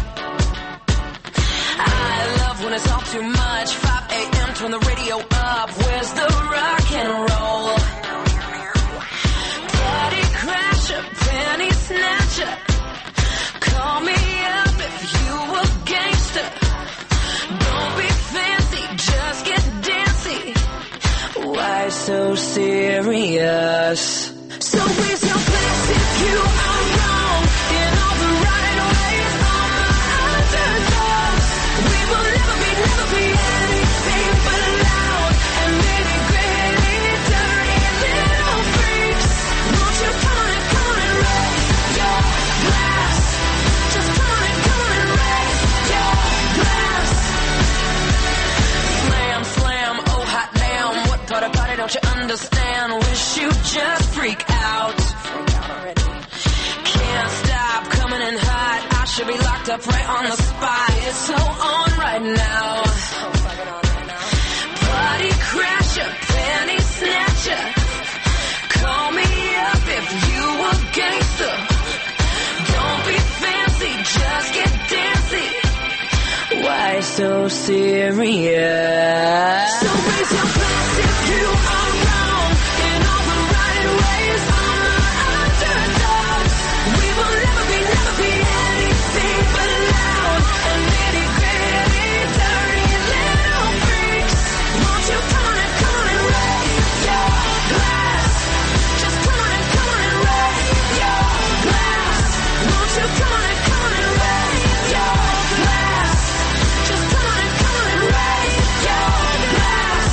I love when it's all too much. 5 a.m. turn the radio up. Where's the rock and roll? Party crasher, penny snatcher. Call me up if you a gangster. Don't be fancy, just get dancy. Why so serious? So raise your glass if you are wrong. In all the right ways, all my underdogs. We will never be anything but loud and maybe greatly dirty little freaks. Won't you come and raise your glass? Just come and raise your glass. Slam, slam, oh hot damn. What part of party don't don't you understand? Wish you just freak out. Can't stop coming in hot. I should be locked up right on the spot. It's so on right now. Party crasher, penny snatcher. Call me up if you a gangster. Don't be fancy, just get dancy. Why so serious? So raise your glass if you are wrong. In all the right ways, I'm the underdogs. We will never be anything but loud and nitty gritty, dirty little freaks. Won't you come on and raise your glass? Just come on and raise your glass. Won't you come on and raise your glass? Just come on and raise your glass.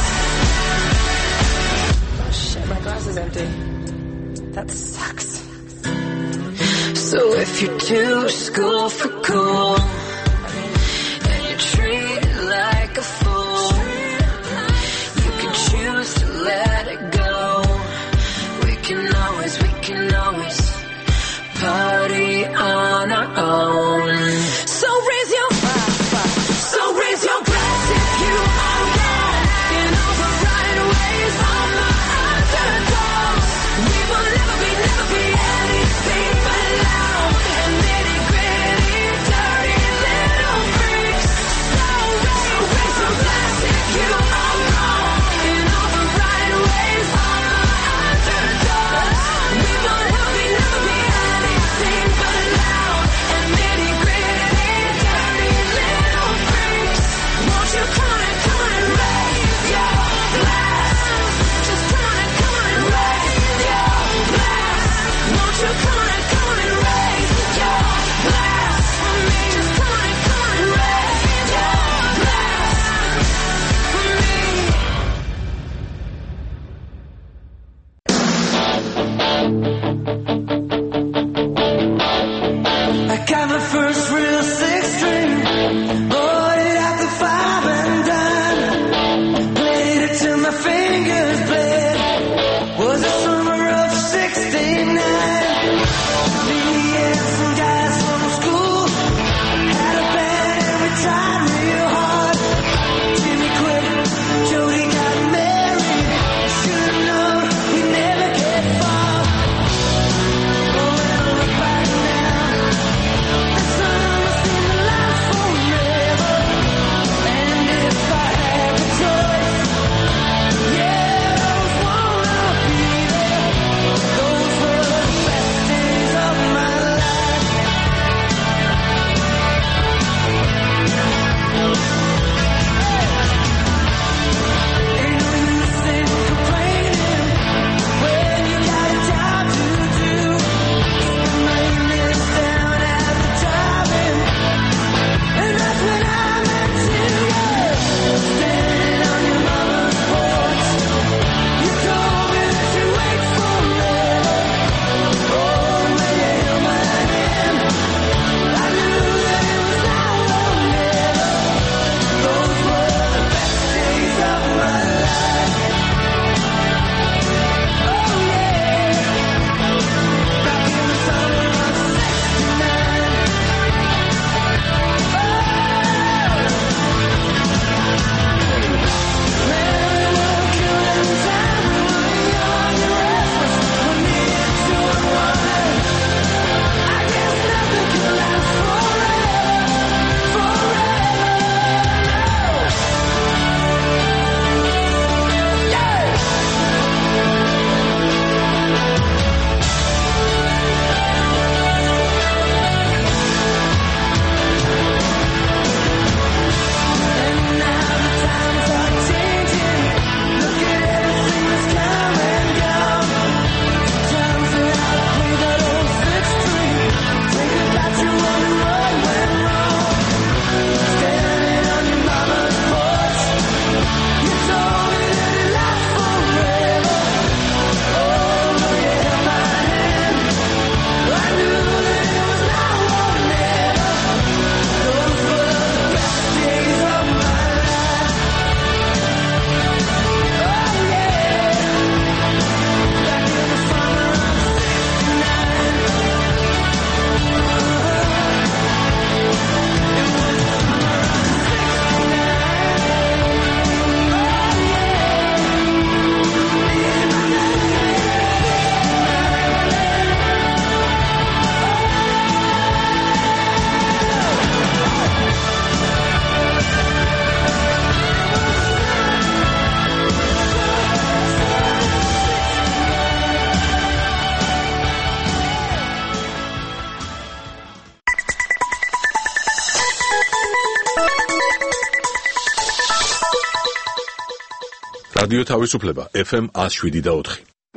Oh shit, my glass is empty. That sucks. So if you're too school for cool and you treat it like a fool, you can choose to let it go. We can always party on our own. So raise your glass if you are wrong. In all the right ways, I'm the underdogs. We will never be anything but loud and nitty gritty, dirty რადიო თავისუფლება FM 107.4.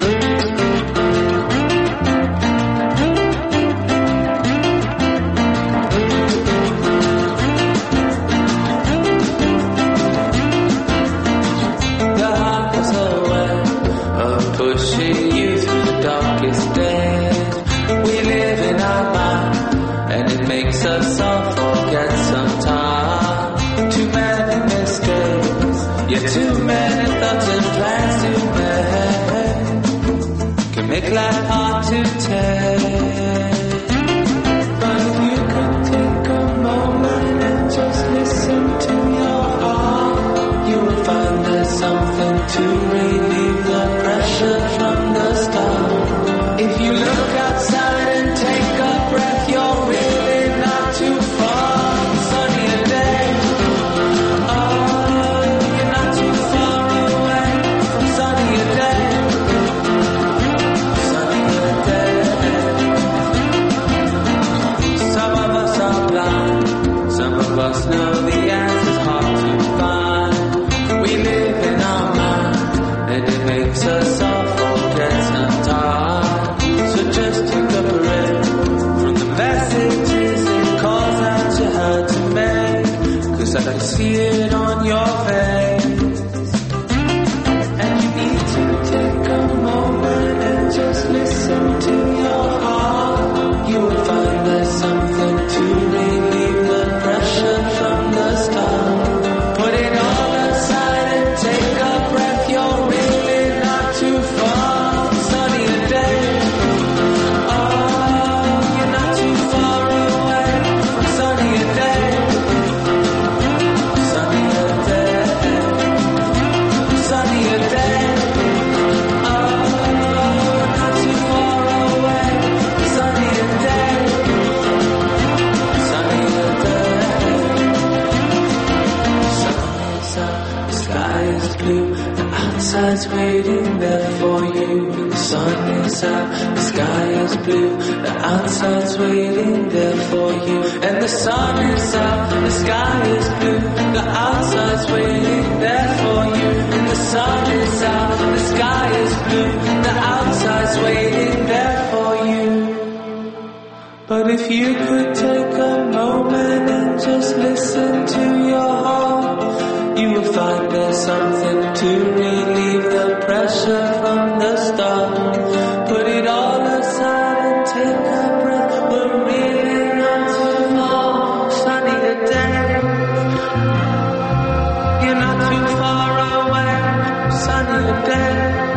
Make life hard to take. But if you could take a moment and just listen to your heart, you will find there's something to relieve the pressure from the start. If you look outside and take a breath, you're really not too far. Sunnier day. Oh, you're not too far away from sunnier day. Of us know the answer's hard to find. We live in our mind, and it makes us all forget sometimes. So just take a breath from the messages it calls out you had to make. 'Cause I can see it on your face. And you need to take a moment and just listen to your heart. You will find there's something to relieve the pressure from the start. Put it all aside and take a breath. You're really not too far. Sunnier day. Oh, you're not too far away from sunnier day. Sunnier day. Sunnier day. Oh, not too far away from sunnier day. Sunnier day. The sky is blue, the outside's waiting there for you. The sun is out, the sky is blue, the outside's waiting there for you. And the sun is out, the sky is blue, the outside's waiting there for you. And the sun is out, the sky is blue, the outside's waiting there for you. But if you could take a moment and just listen to your heart, you will find there's something to relieve the pressure from the start. Put it all aside and take a breath. We're really not too far. Sunnier day. You're not too far away. Sunnier day.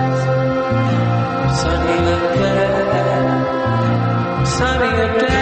Sunnier day. Sunnier day.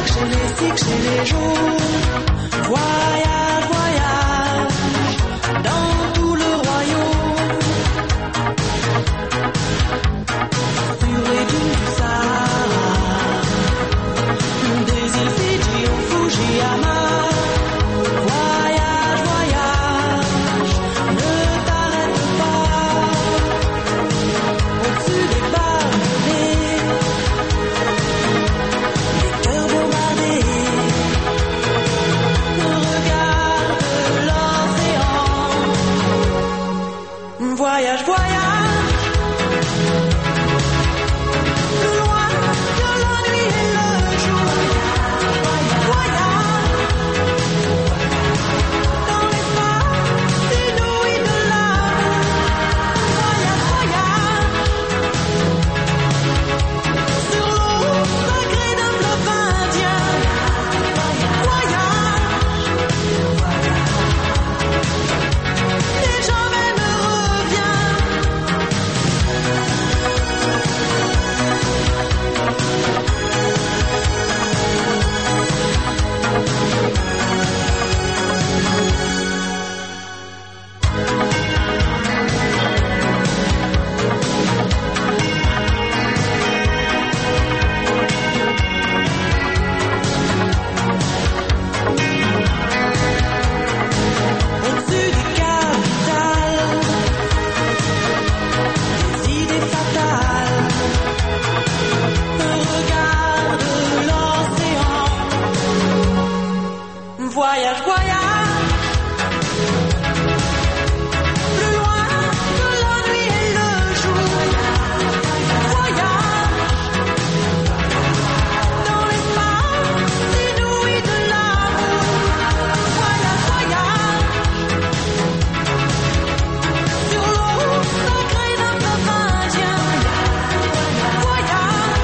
que j'ai les jours. Voyage, voyage dans tout le royaume. Purée du Sahara, des îles Fidji au Fujiyama. Voyage, voyage, ne t'arrête pas. Au-dessus des palmiers, les cœurs bombardés. Regarde l'océan. Voyage, voyage. Plus loin que la nuit et le jour. Voyage. Dans l'espace inouï de l'amour. Voyage, voyage. Sur l'eau sacrée d'un fleuve indien. Voyage. Et jamais ne reviens. Au-dessus des capitales, des idées fatales. Regarde l'océan. Voyage, voyage. Plus loin que la nuit et le jour. Voyage. Dans l'espace inouï de l'amour. Voyage, voyage. Sur l'eau sacrée d'un fleuve indien. Voyage.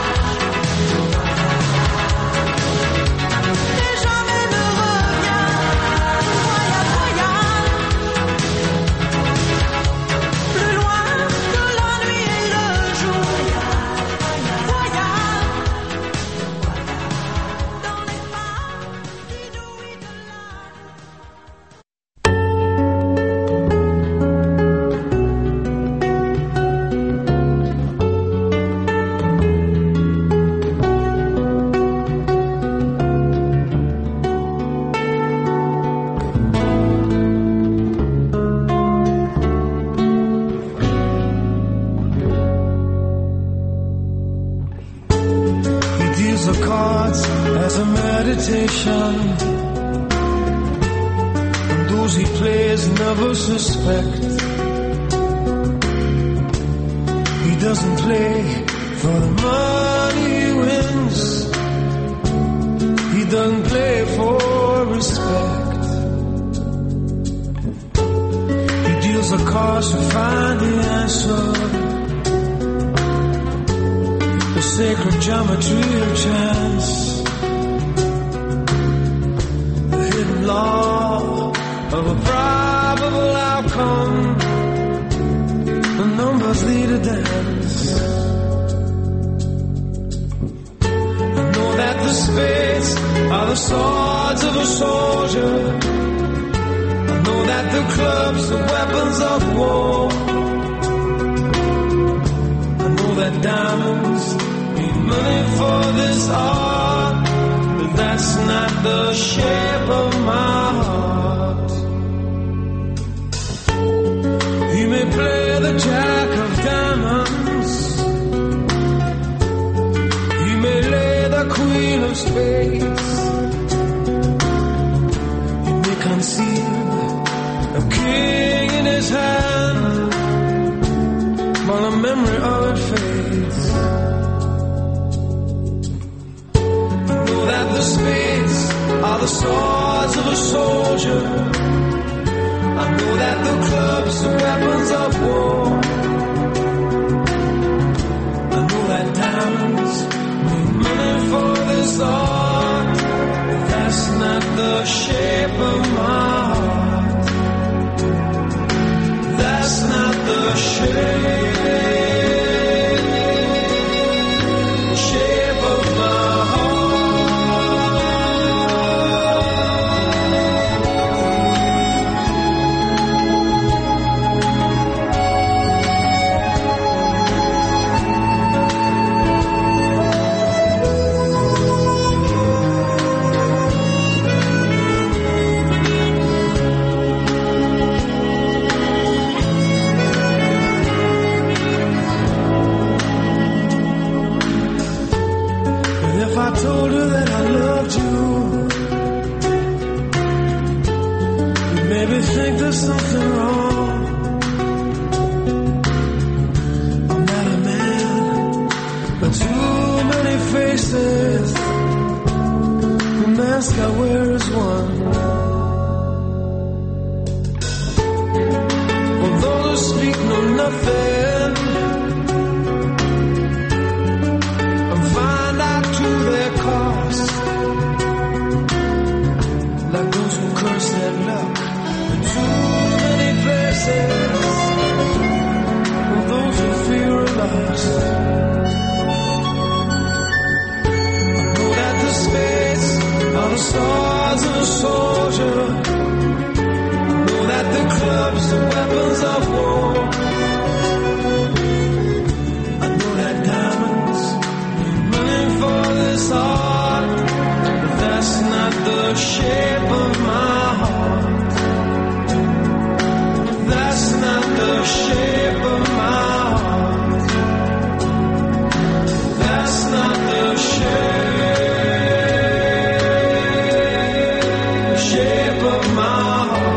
Et jamais ne reviens. Voyage, voyage. Plus loin que la nuit et le jour. Voyage. Dans l'espace inouï de He deals the cards as a meditation, and those he plays never suspect. He doesn't play for the money he wins. He doesn't play for respect. He deals the cards to find the answer. The sacred geometry of chance, the hidden law of a probable outcome. The numbers lead a dance. I know that the spades are the swords of a soldier. I know that the clubs are weapons of war. I know that diamonds need money for this art, but that's not the shape of my heart. He may play the jack of diamonds. He may lay the queen of spades. He may conceal a king in his hand, while the memory of it fades. That the spades are the swords of a soldier. I know that the clubs are weapons of war. I know that diamonds need money for this art, but that's not the shape of my heart. That's not the shape of my heart. told her that I loved you, you made me think there's something wrong. I'm not a man, but too many faces. The mask I wear is one. Although the speak know nothing, and find out to their cost, like those who curse their luck in too many places, or those who fear a loss. I know that the spades are the stars of a soldier. I know that the clubs are weapons of war. I know that diamonds running for this heart, but that's not the shape of my heart. That's not the shape of my heart. That's not the shape of my heart.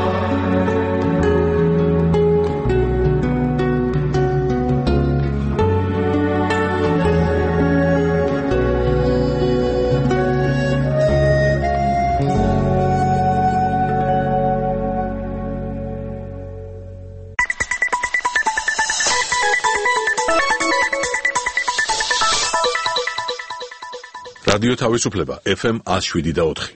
რადიო თავისუფლება FM 107.4.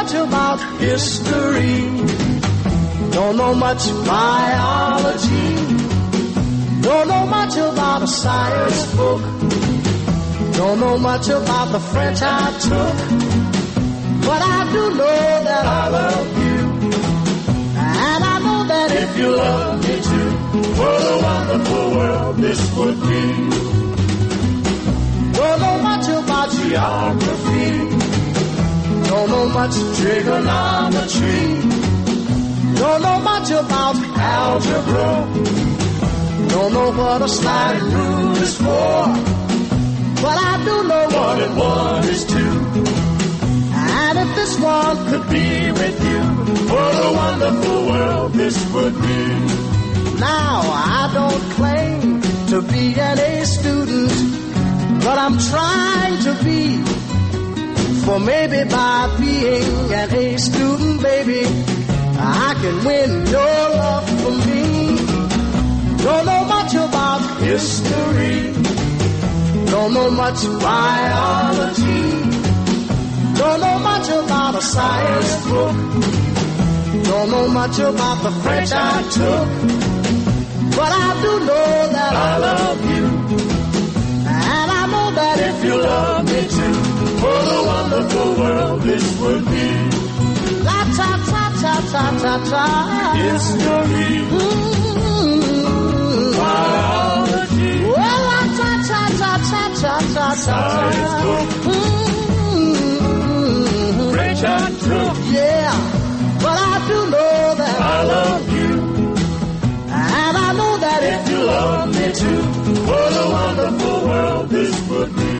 much about history. Don't know much biology. Don't know much about a science book. Don't know much about the French I took. But I do know that I love you. And I know that if you love me too, what a wonderful world this would be. Don't know much about geography. Don't know much trigonometry. Don't know much about algebra. Don't know what a sliding rule is for. But I do know 1 and 1 is 2. And if this one could be with you, what a wonderful world this would be. Now I don't claim to be an A student, but I'm trying to be. For maybe by being an A student, baby, I can win your love for me. Don't know much about history. Don't know much biology. Don't know much about a science book. Don't know much about the French I took. But I do know that I love you. And I know that if you love me too, what a wonderful world this would be. La ta ta ta ta ta ta. History. Biology. Well, la ta ta ta ta ta ta ta. Science book. French I took. Yeah, but I do know that I love you. And I know that if you love me too, what a wonderful world this would be.